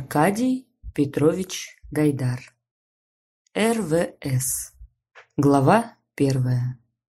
Аркадий Петрович Гайдар. РВС. Глава 1.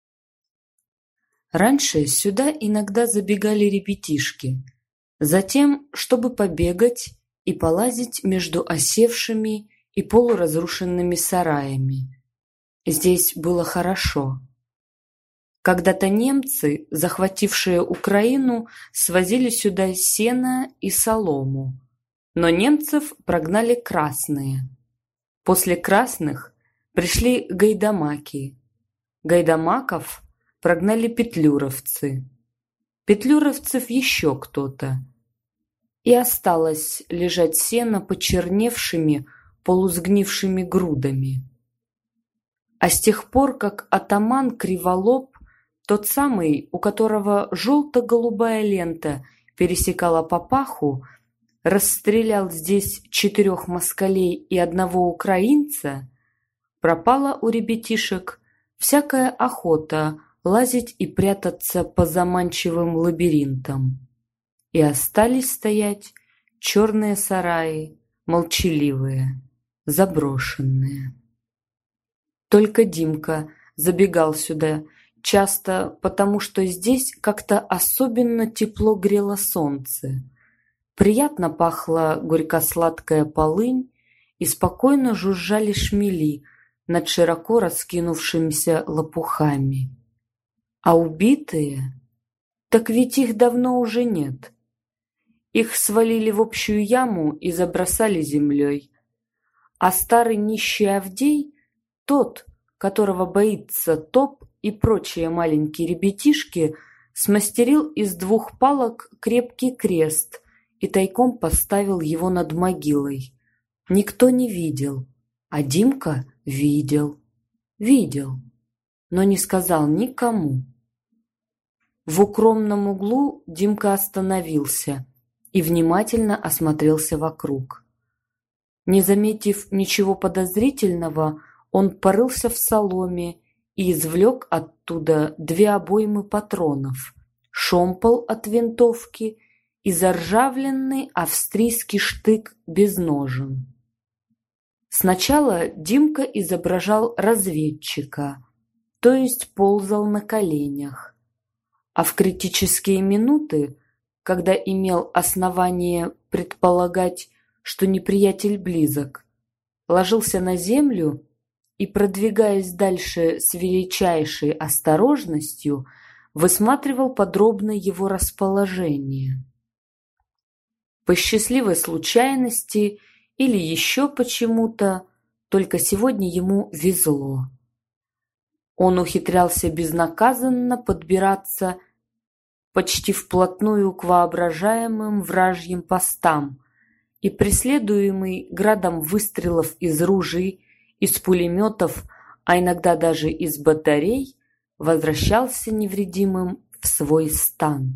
Раньше сюда иногда забегали ребятишки, затем, чтобы побегать и полазить между осевшими и полуразрушенными сараями. Здесь было хорошо. Когда-то немцы, захватившие Украину, свозили сюда сено и солому. Но немцев прогнали красные. После красных пришли гайдамаки. Гайдамаков прогнали петлюровцы. Петлюровцев еще кто-то. И осталось лежать сено почерневшими, полусгнившими грудами. А с тех пор, как атаман Криволоб, тот самый, у которого желто-голубая лента пересекала папаху, расстрелял здесь 4 москалей и 1 украинца, пропала у ребятишек всякая охота лазить и прятаться по заманчивым лабиринтам. И остались стоять черные сараи, молчаливые, заброшенные. Только Димка забегал сюда, часто потому, что здесь как-то особенно тепло грело солнце. Приятно пахла горько-сладкая полынь и спокойно жужжали шмели над широко раскинувшимися лопухами. А убитые? Так ведь их давно уже нет. Их свалили в общую яму и забросали землей. А старый нищий Авдей, тот, которого боится Топ и прочие маленькие ребятишки, смастерил из 2 палок крепкий крест и тайком поставил его над могилой. Никто не видел, а Димка видел. Видел, но не сказал никому. В укромном углу Димка остановился и внимательно осмотрелся вокруг. Не заметив ничего подозрительного, он порылся в соломе и извлек оттуда 2 обоймы патронов, шомпол от винтовки и заржавленный австрийский штык без ножен. Сначала Димка изображал разведчика, то есть ползал на коленях, а в критические минуты, когда имел основание предполагать, что неприятель близок, ложился на землю и, продвигаясь дальше с величайшей осторожностью, высматривал подробно его расположение. По счастливой случайности или еще почему-то, только сегодня ему везло. Он ухитрялся безнаказанно подбираться почти вплотную к воображаемым вражьим постам и, преследуемый градом выстрелов из ружей, из пулеметов, а иногда даже из батарей, возвращался невредимым в свой стан.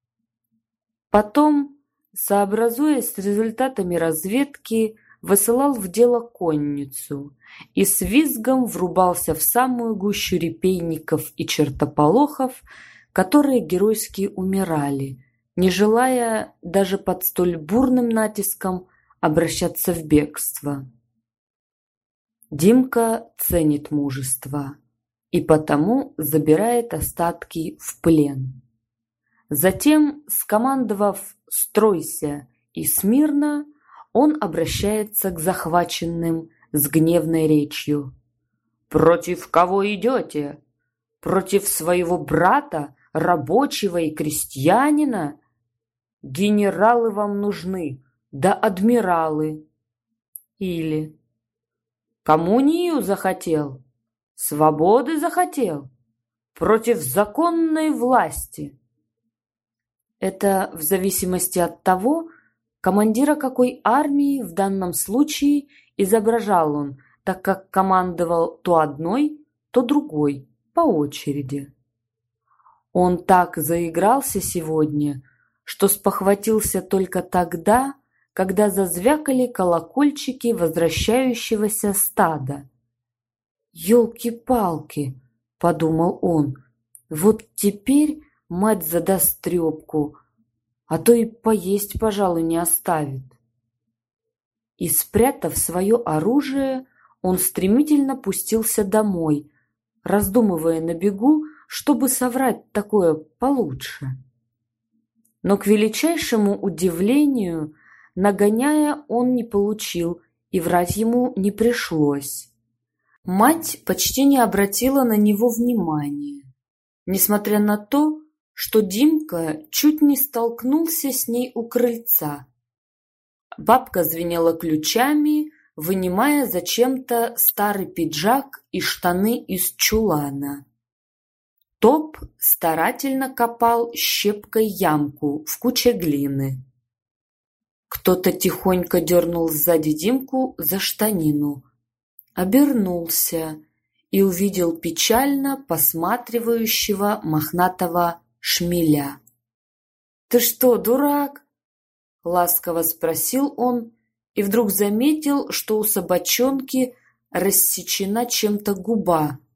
Потом, сообразуясь с результатами разведки, высылал в дело конницу и с визгом врубался в самую гущу репейников и чертополохов, которые геройски умирали, не желая даже под столь бурным натиском обращаться в бегство. Димка ценит мужество и потому забирает остатки в плен. Затем, скомандовав «стройся» и «смирно», он обращается к захваченным с гневной речью. «Против кого идете? Против своего брата, рабочего и крестьянина? Генералы вам нужны, да адмиралы». Или «Коммунию захотел? Свободы захотел? Против законной власти?» Это в зависимости от того, командира какой армии в данном случае изображал он, так как командовал то одной, то другой, по очереди. Он так заигрался сегодня, что спохватился только тогда, когда зазвякали колокольчики возвращающегося стада. «Елки-палки!» — подумал он, — «вот теперь мать задаст трепку, а то и поесть, пожалуй, не оставит». И, спрятав свое оружие, он стремительно пустился домой, раздумывая на бегу, чтобы соврать такое получше. Но, к величайшему удивлению, нагоняя он не получил, и врать ему не пришлось. Мать почти не обратила на него внимания, несмотря на то, что Димка чуть не столкнулся с ней у крыльца. Бабка звенела ключами, вынимая зачем-то старый пиджак и штаны из чулана. Топ старательно копал щепкой ямку в куче глины. Кто-то тихонько дернул сзади Димку за штанину, обернулся и увидел печально посматривающего мохнатого шмеля. «Ты что, дурак?» — ласково спросил он и вдруг заметил, что у собачонки рассечена чем-то губа,